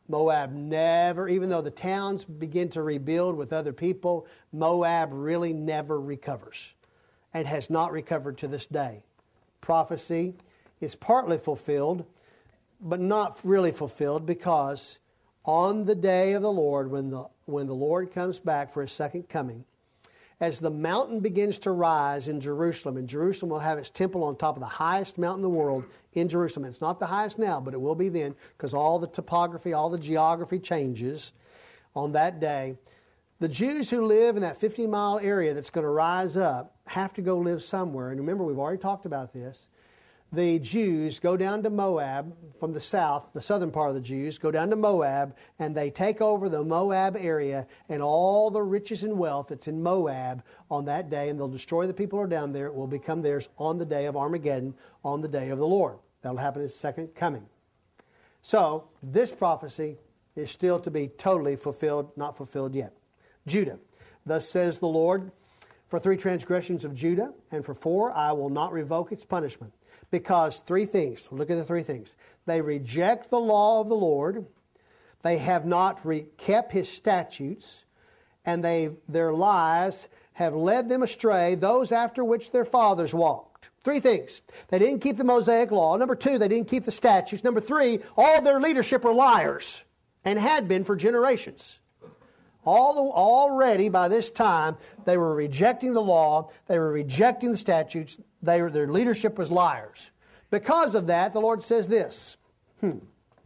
Moab never, even though the towns begin to rebuild with other people, Moab really never recovers and has not recovered to this day. Prophecy is partly fulfilled, but not really fulfilled, because on the day of the Lord, when the, when the Lord comes back for His second coming, as the mountain begins to rise in Jerusalem, and Jerusalem will have its temple on top of the highest mountain in the world in Jerusalem. It's not the highest now, but it will be then, because all the topography, all the geography changes on that day. The Jews who live in that fifty-mile area that's going to rise up have to go live somewhere. And remember, we've already talked about this. The Jews go down to Moab from the south, the southern part of the Jews, go down to Moab, and they take over the Moab area and all the riches and wealth that's in Moab on that day, and they'll destroy the people who are down there. It will become theirs on the day of Armageddon, on the day of the Lord. That'll happen at His second coming. So, this prophecy is still to be totally fulfilled, not fulfilled yet. Judah. Thus says the Lord, for three transgressions of Judah, and for four, I will not revoke its punishment. Because three things, look at the three things. They reject the law of the Lord, they have not re- kept His statutes, and they their lies have led them astray, those after which their fathers walked. Three things. They didn't keep the Mosaic law. Number two, they didn't keep the statutes. Number three, all their leadership were liars, and had been for generations. All the, already by this time, they were rejecting the law, they were rejecting the statutes, they were, their leadership was liars. Because of that, the Lord says this, hmm.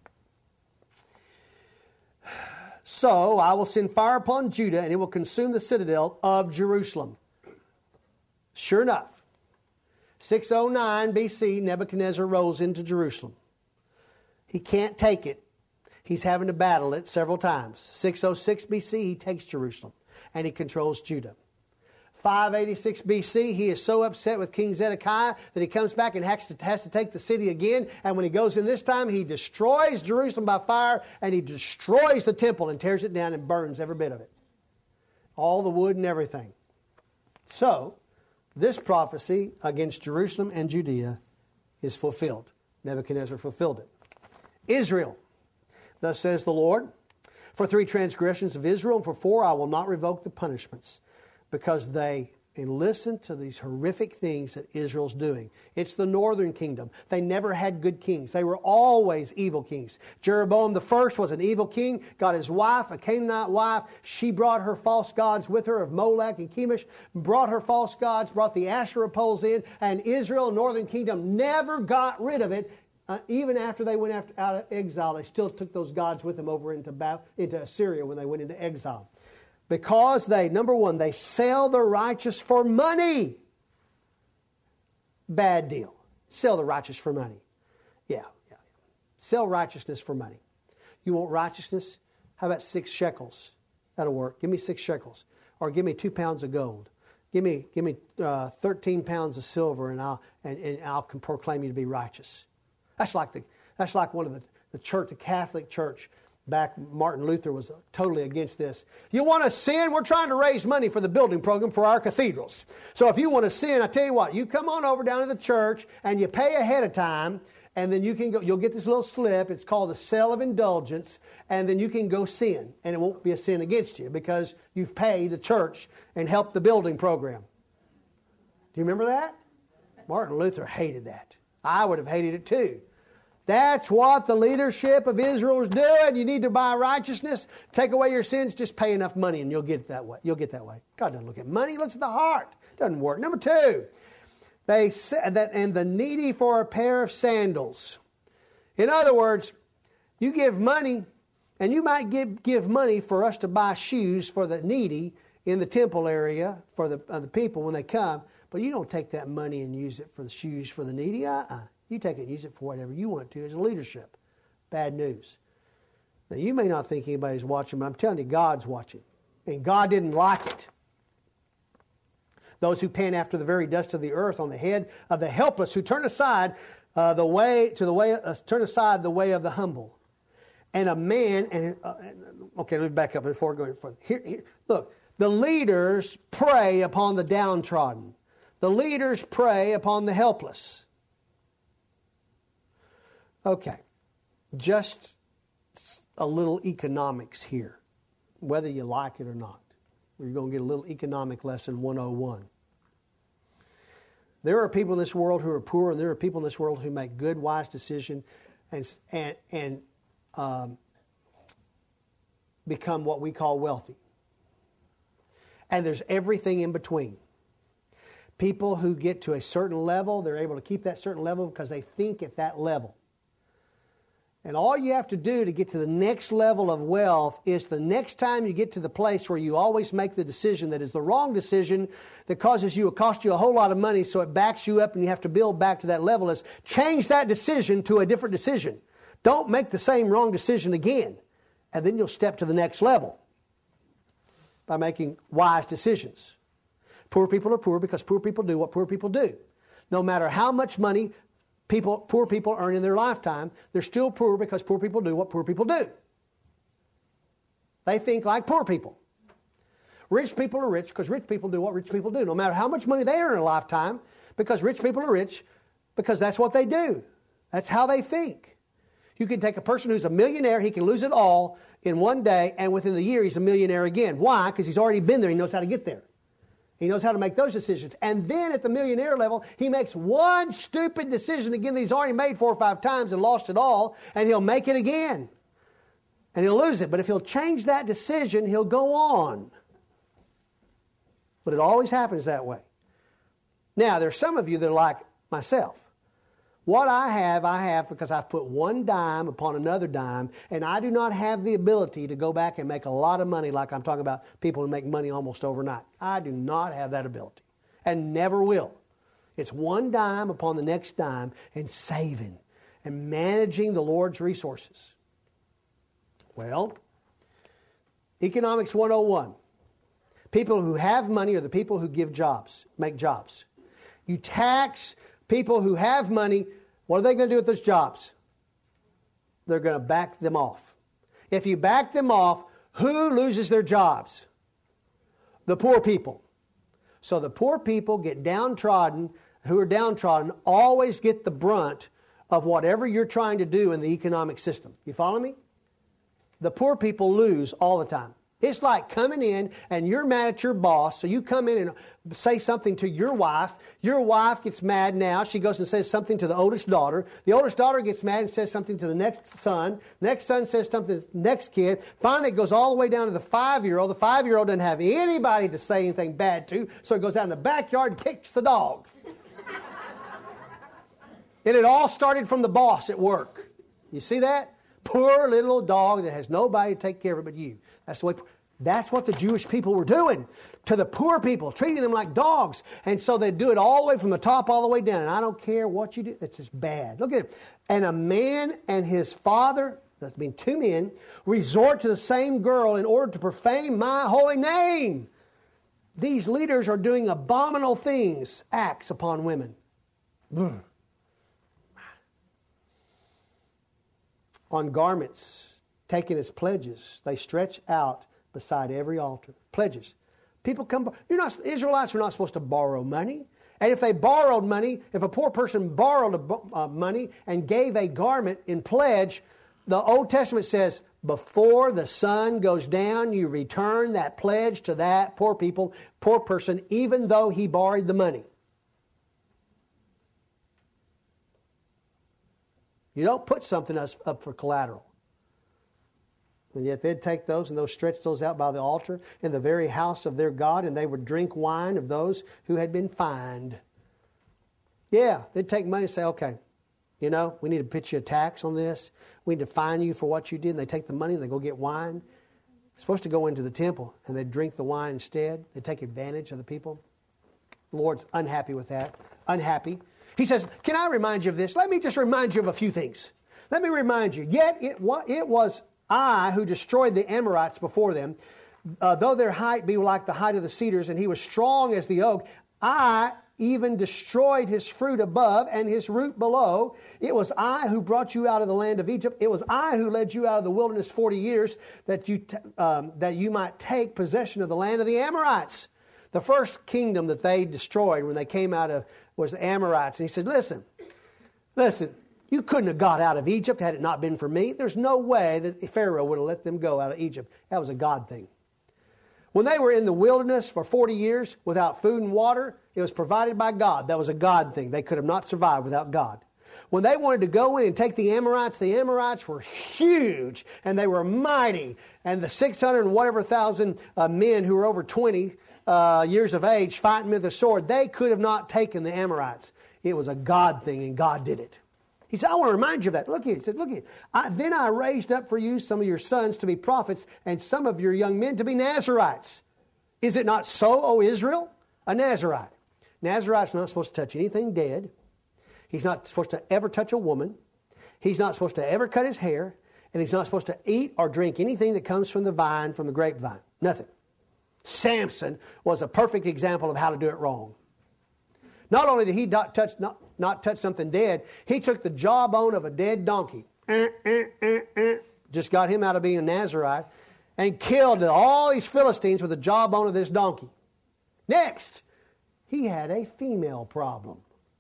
So I will send fire upon Judah, and it will consume the citadel of Jerusalem. Sure enough, six oh nine B C, Nebuchadnezzar rose into Jerusalem. He can't take it. He's having to battle it several times. six oh six B C, he takes Jerusalem, and he controls Judah. five eighty-six B C, he is so upset with King Zedekiah that he comes back and has to, has to take the city again. And when he goes in this time, he destroys Jerusalem by fire, and he destroys the temple and tears it down and burns every bit of it. All the wood and everything. So, this prophecy against Jerusalem and Judea is fulfilled. Nebuchadnezzar fulfilled it. Israel. Thus says the Lord, for three transgressions of Israel, and for four I will not revoke the punishments, because they and listen to these horrific things that Israel's doing. It's the northern kingdom. They never had good kings. They were always evil kings. Jeroboam the first was an evil king, got his wife, a Canaanite wife. She brought her false gods with her of Molech and Chemosh, brought her false gods, brought the Asherah poles in, and Israel, northern kingdom, never got rid of it. Uh, even after they went after, out of exile, they still took those gods with them over into, ba- into Assyria when they went into exile. Because they, number one, they sell the righteous for money. Bad deal. Sell the righteous for money. Yeah, yeah. Sell righteousness for money. You want righteousness? How about six shekels? That'll work. Give me six shekels. Or give me two pounds of gold. Give me, give me uh, thirteen pounds of silver, and I'll, and, and I'll proclaim you to be righteous. That's like the that's like one of the, the church, the Catholic Church. Back, Martin Luther was totally against this. You want to sin? We're trying to raise money for the building program for our cathedrals. So if you want to sin, I tell you what, you come on over down to the church and you pay ahead of time, and then you can go. You'll get this little slip. It's called the Sale of Indulgence, and then you can go sin, and it won't be a sin against you because you've paid the church and helped the building program. Do you remember that? Martin Luther hated that. I would have hated it too. That's what the leadership of Israel is doing. You need to buy righteousness, take away your sins, just pay enough money and you'll get it that way. You'll get that way. God doesn't look at money, he looks at the heart. Doesn't work. Number two, they said that, and the needy for a pair of sandals. In other words, you give money, and you might give, give money for us to buy shoes for the needy in the temple area for the, uh, the people when they come, but you don't take that money and use it for the shoes for the needy. Uh-uh. You take it and use it for whatever you want to as a leadership. Bad news. Now, you may not think anybody's watching, but I'm telling you, God's watching. And God didn't like it. Those who pant after the very dust of the earth on the head of the helpless, who turn aside uh, the way to the way, uh, turn aside the way of the humble. And a man, and uh, okay, let me back up before going further. Here, here, look, the leaders prey upon the downtrodden. The leaders prey upon the helpless. Okay, just a little economics here, whether you like it or not. You're going to get a little economic lesson one oh one. There are people in this world who are poor, and there are people in this world who make good, wise decisions and, and, and um, become what we call wealthy. And there's everything in between. People who get to a certain level, they're able to keep that certain level because they think at that level. And all you have to do to get to the next level of wealth is the next time you get to the place where you always make the decision that is the wrong decision that causes you, it costs you a whole lot of money, so it backs you up and you have to build back to that level, is change that decision to a different decision. Don't make the same wrong decision again. And then you'll step to the next level by making wise decisions. Poor people are poor because poor people do what poor people do. No matter how much money People, poor people earn in their lifetime, they're still poor because poor people do what poor people do. They think like poor people. Rich people are rich because rich people do what rich people do. No matter how much money they earn in a lifetime, because rich people are rich, because that's what they do. That's how they think. You can take a person who's a millionaire, he can lose it all in one day, and within the year he's a millionaire again. Why? Because he's already been there. He knows how to get there. He knows how to make those decisions. And then at the millionaire level, he makes one stupid decision again that he's already made four or five times and lost it all, and he'll make it again. And he'll lose it. But if he'll change that decision, he'll go on. But it always happens that way. Now, there's some of you that are like myself. What I have, I have because I've put one dime upon another dime, and I do not have the ability to go back and make a lot of money like I'm talking about people who make money almost overnight. I do not have that ability and never will. It's one dime upon the next dime and saving and managing the Lord's resources. Well, Economics one oh one. People who have money are the people who give jobs, make jobs. You tax people who have money. What are they going to do with those jobs? They're going to back them off. If you back them off, who loses their jobs? The poor people. So the poor people get downtrodden, who are downtrodden, always get the brunt of whatever you're trying to do in the economic system. You follow me? The poor people lose all the time. It's like coming in and you're mad at your boss, so you come in and say something to your wife. Your wife gets mad now. She goes and says something to the oldest daughter. The oldest daughter gets mad and says something to the next son. Next son says something to the next kid. Finally, it goes all the way down to the five-year-old. The five-year-old doesn't have anybody to say anything bad to, so it goes out in the backyard and kicks the dog. And it all started from the boss at work. You see that? Poor little dog that has nobody to take care of it but you. That's the way. That's what the Jewish people were doing to the poor people, treating them like dogs. And so they do it all the way from the top all the way down. And I don't care what you do. It's just bad. Look at it. And a man and his father, that means two men, resort to the same girl in order to profane my holy name. These leaders are doing abominable things, acts upon women. Ugh. On garments taken as pledges, they stretch out beside every altar. Pledges. People come, you're not, Israelites are not supposed to borrow money. And if they borrowed money, if a poor person borrowed a, uh, money and gave a garment in pledge, the Old Testament says, before the sun goes down, you return that pledge to that poor people, poor person, even though he borrowed the money. You don't put something up for collateral. And yet they'd take those and those stretch those out by the altar in the very house of their God, and they would drink wine of those who had been fined. Yeah, they'd take money and say, okay, you know, we need to pitch you a tax on this. We need to fine you for what you did. And they take the money and they go get wine. It's supposed to go into the temple, and they'd drink the wine instead. They take advantage of the people. The Lord's unhappy with that. Unhappy. He says, can I remind you of this? Let me just remind you of a few things. Let me remind you. Yet it, it was I who destroyed the Amorites before them, uh, though their height be like the height of the cedars, and he was strong as the oak. I even destroyed his fruit above and his root below. It was I who brought you out of the land of Egypt. It was I who led you out of the wilderness forty years that you t- um, that you might take possession of the land of the Amorites. The first kingdom that they destroyed when they came out of was the Amorites. And he said, listen, listen, You couldn't have got out of Egypt had it not been for me. There's no way that Pharaoh would have let them go out of Egypt. That was a God thing. When they were in the wilderness for forty years without food and water, it was provided by God. That was a God thing. They could have not survived without God. When they wanted to go in and take the Amorites, the Amorites were huge and they were mighty. And the six hundred and whatever thousand uh, men who were over twenty uh, years of age fighting with a sword, they could have not taken the Amorites. It was a God thing and God did it. He said, I want to remind you of that. Look here. He said, look here. I, then I raised up for you some of your sons to be prophets and some of your young men to be Nazarites. Is it not so, O Israel? A Nazarite. Nazarite's not supposed to touch anything dead. He's not supposed to ever touch a woman. He's not supposed to ever cut his hair. And he's not supposed to eat or drink anything that comes from the vine, from the grapevine. Nothing. Samson was a perfect example of how to do it wrong. Not only did he not touch, not, not touch something dead, he took the jawbone of a dead donkey, eh, eh, eh, eh, just got him out of being a Nazarite, and killed all these Philistines with the jawbone of this donkey. Next, he had a female problem.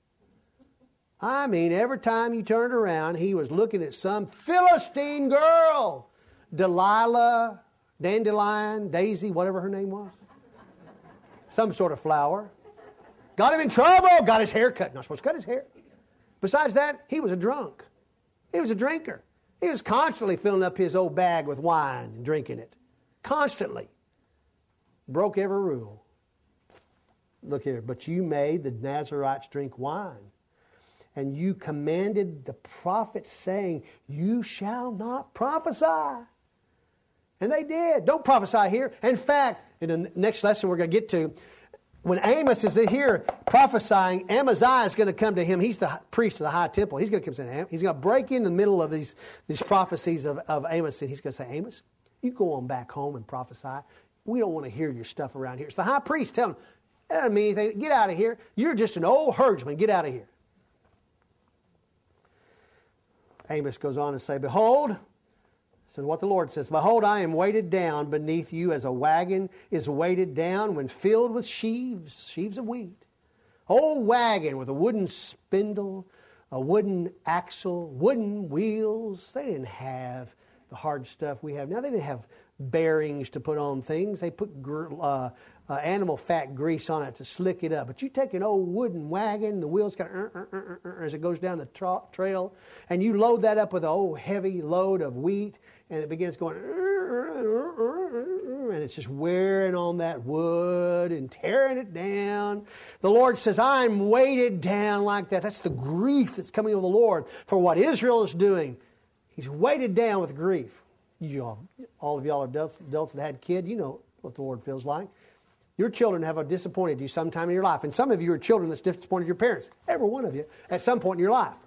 I mean, every time you turned around, he was looking at some Philistine girl. Delilah, Dandelion, Daisy, whatever her name was. Some sort of flower. Got him in trouble. Got his hair cut. Not supposed to cut his hair. Besides that, he was a drunk. He was a drinker. He was constantly filling up his old bag with wine and drinking it. Constantly. Broke every rule. Look here. But you made the Nazarites drink wine. And you commanded the prophets saying, you shall not prophesy. And they did. Don't prophesy here. In fact, in the next lesson we're going to get to, when Amos is here prophesying, Amaziah is going to come to him. He's the priest of the high temple. He's going to come say, he's going to break in the middle of these, these prophecies of, of Amos. And he's going to say, Amos, you go on back home and prophesy. We don't want to hear your stuff around here. It's the high priest telling him, that doesn't mean anything. Get out of here. You're just an old herdsman. Get out of here. Amos goes on to say, behold, this is what the Lord says, behold, I am weighted down beneath you as a wagon is weighted down when filled with sheaves, sheaves of wheat. Old wagon with a wooden spindle, a wooden axle, wooden wheels. They didn't have the hard stuff we have now. They didn't have bearings to put on things. They put uh, uh, animal fat grease on it to slick it up. But you take an old wooden wagon, the wheels kind of uh, uh, uh, uh, as it goes down the tra- trail, and you load that up with an old heavy load of wheat, and it begins going, and it's just wearing on that wood and tearing it down. The Lord says, I'm weighted down like that. That's the grief that's coming of the Lord for what Israel is doing. He's weighted down with grief. You all, all of y'all are adults, adults that had kids, you know what the Lord feels like. Your children have disappointed you sometime in your life. And some of you are children that's disappointed your parents. Every one of you at some point in your life.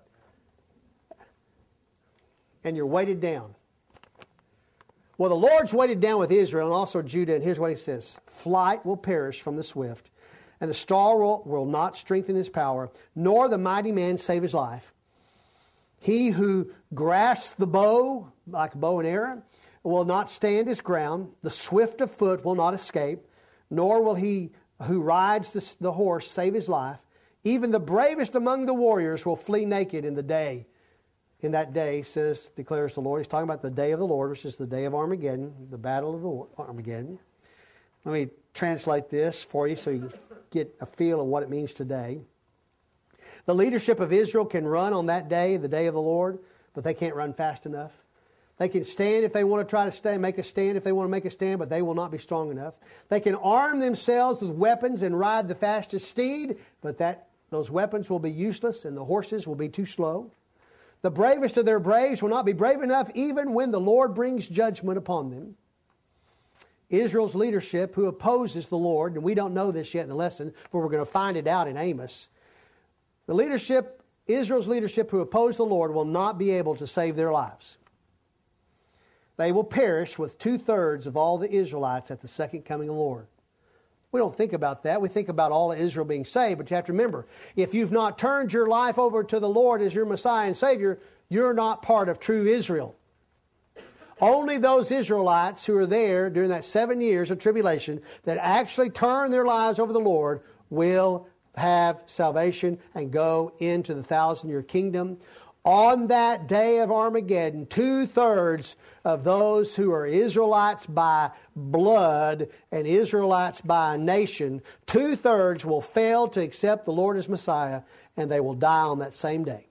And you're weighted down. Well, the Lord's weighted down with Israel and also Judah. And here's what he says. Flight will perish from the swift, and the star will, will not strengthen his power, nor the mighty man save his life. He who grasps the bow, like a bow and arrow, will not stand his ground. The swift of foot will not escape, nor will he who rides the, the horse save his life. Even the bravest among the warriors will flee naked in the day. In that day, says, declares the Lord. He's talking about the day of the Lord, which is the day of Armageddon, the battle of the Armageddon. Let me translate this for you so you can get a feel of what it means today. The leadership of Israel can run on that day, the day of the Lord, but they can't run fast enough. They can stand if they want to try to stay, make a stand if they want to make a stand, but they will not be strong enough. They can arm themselves with weapons and ride the fastest steed, but that those weapons will be useless and the horses will be too slow. The bravest of their braves will not be brave enough even when the Lord brings judgment upon them. Israel's leadership, who opposes the Lord, and we don't know this yet in the lesson, but we're going to find it out in Amos. The leadership, Israel's leadership who oppose the Lord will not be able to save their lives. They will perish with two-thirds of all the Israelites at the second coming of the Lord. We don't think about that. We think about all of Israel being saved, but you have to remember, if you've not turned your life over to the Lord as your Messiah and Savior, you're not part of true Israel. Only those Israelites who are there during that seven years of tribulation that actually turn their lives over to the Lord will have salvation and go into the thousand-year kingdom. On that day of Armageddon, two-thirds of those who are Israelites by blood and Israelites by nation, two-thirds will fail to accept the Lord as Messiah, and they will die on that same day.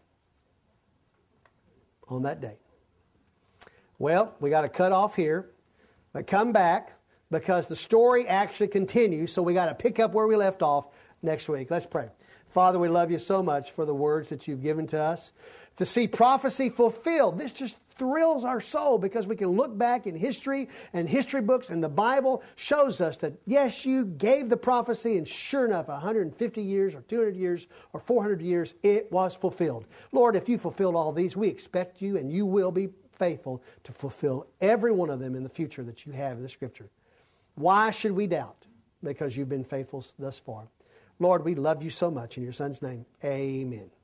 On that day. Well, we got to cut off here, but come back because the story actually continues, so we got to pick up where we left off next week. Let's pray. Father, we love you so much for the words that you've given to us. To see prophecy fulfilled, this just thrills our soul because we can look back in history and history books, and the Bible shows us that, yes, you gave the prophecy, and sure enough, one hundred fifty years or two hundred years or four hundred years, it was fulfilled. Lord, if you fulfilled all these, we expect you, and you will be faithful to fulfill every one of them in the future that you have in the Scripture. Why should we doubt? Because you've been faithful thus far. Lord, we love you so much. In your Son's name, amen.